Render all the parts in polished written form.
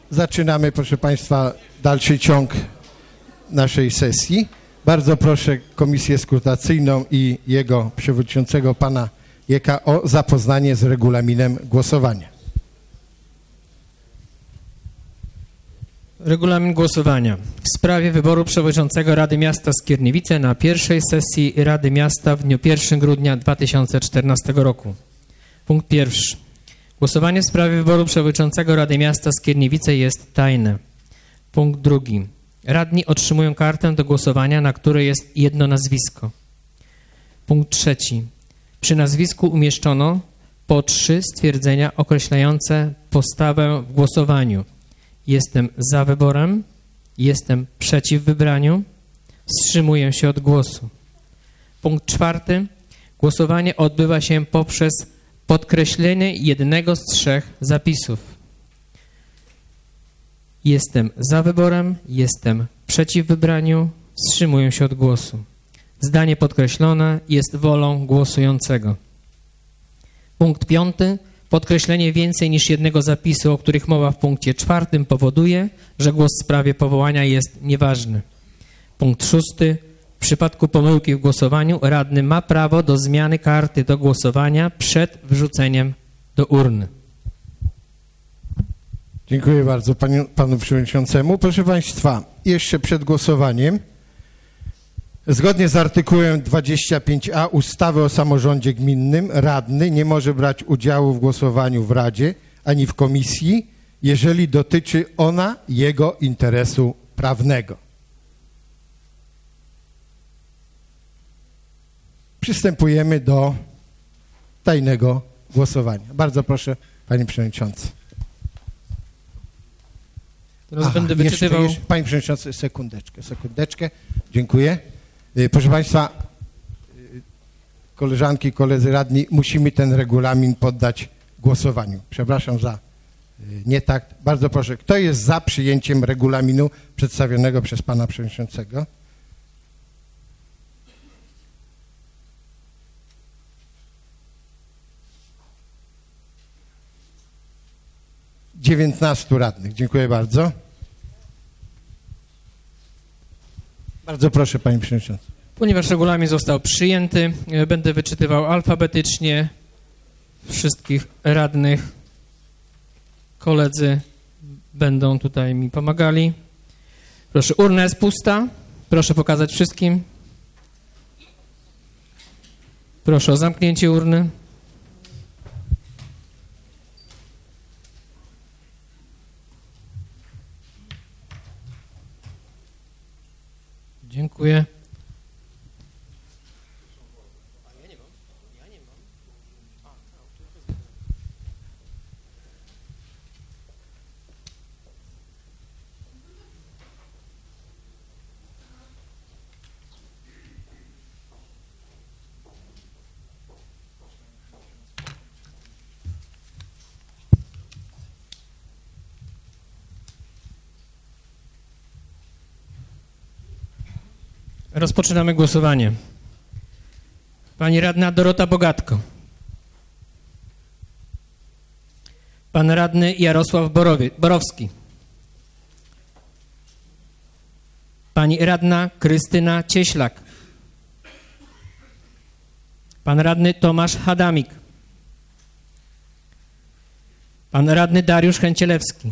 Zaczynamy, proszę Państwa, dalszy ciąg naszej sesji. Bardzo proszę Komisję Skrutacyjną i jego przewodniczącego, pana Jeka, o zapoznanie z regulaminem głosowania. Regulamin głosowania w sprawie wyboru przewodniczącego Rady Miasta Skierniewice na pierwszej sesji Rady Miasta w dniu 1 grudnia 2014 roku. Punkt pierwszy. Głosowanie w sprawie wyboru przewodniczącego Rady Miasta Skierniewice jest tajne. Punkt drugi. Radni otrzymują kartę do głosowania, na której jest jedno nazwisko. Punkt trzeci. Przy nazwisku umieszczono po 3 stwierdzenia określające postawę w głosowaniu. Jestem za wyborem, jestem przeciw wybraniu, wstrzymuję się od głosu. Punkt czwarty. Głosowanie odbywa się poprzez podkreślenie jednego z 3 zapisów. Jestem za wyborem, jestem przeciw wybraniu, wstrzymuję się od głosu. Zdanie podkreślone jest wolą głosującego. Punkt 5. Podkreślenie więcej niż jednego zapisu, o których mowa w punkcie 4, powoduje, że głos w sprawie powołania jest nieważny. Punkt 6. W przypadku pomyłki w głosowaniu radny ma prawo do zmiany karty do głosowania przed wrzuceniem do urny. Dziękuję bardzo panu przewodniczącemu. Proszę Państwa, jeszcze przed głosowaniem, zgodnie z artykułem 25a ustawy o samorządzie gminnym, radny nie może brać udziału w głosowaniu w Radzie ani w komisji, jeżeli dotyczy ona jego interesu prawnego. Przystępujemy do tajnego głosowania. Bardzo proszę, panie przewodniczący. Teraz będę wyczytywał... Panie przewodniczący, sekundeczkę. Dziękuję. Proszę Państwa, koleżanki i koledzy radni, musimy ten regulamin poddać głosowaniu. Przepraszam za nietakt. Bardzo proszę, kto jest za przyjęciem regulaminu przedstawionego przez pana przewodniczącego? Dziewiętnastu radnych. Dziękuję bardzo. Bardzo proszę, panie przewodniczący. Ponieważ regulamin został przyjęty, będę wyczytywał alfabetycznie wszystkich radnych. Koledzy będą tutaj mi pomagali. Proszę, urna jest pusta. Proszę pokazać wszystkim. Proszę o zamknięcie urny. Dziękuję. Rozpoczynamy głosowanie. Pani radna Dorota Bogatko. Pan radny Jarosław Borowski. Pani radna Krystyna Cieślak. Pan radny Tomasz Hadamik. Pan radny Dariusz Chęcielewski.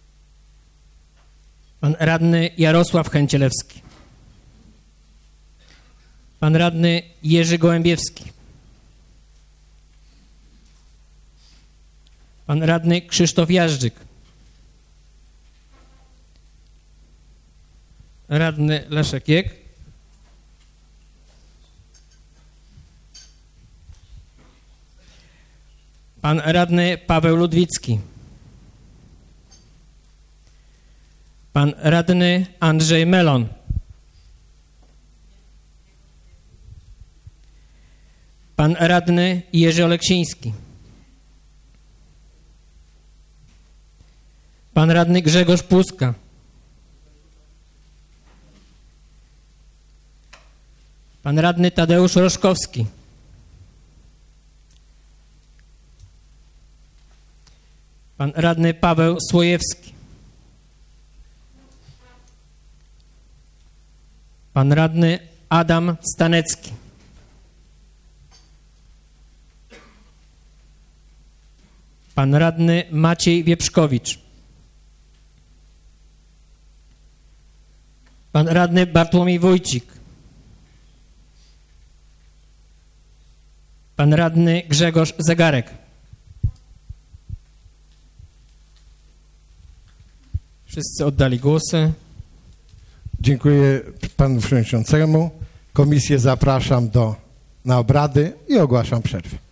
Pan radny Jarosław Chęcielewski. Pan radny Jerzy Gołębiewski. Pan radny Krzysztof Jażdżyk. Radny Leszek Jek. Pan radny Paweł Ludwicki. Pan radny Andrzej Melon. Pan radny Jerzy Oleksiński. Pan radny Grzegorz Puska. Pan radny Tadeusz Roszkowski. Pan radny Paweł Słojewski. Pan radny Adam Stanecki. Pan radny Maciej Wieprzkowicz. Pan radny Bartłomiej Wójcik. Pan radny Grzegorz Zegarek. Wszyscy oddali głosy. Dziękuję panu przewodniczącemu. Komisję zapraszam na obrady i ogłaszam przerwę.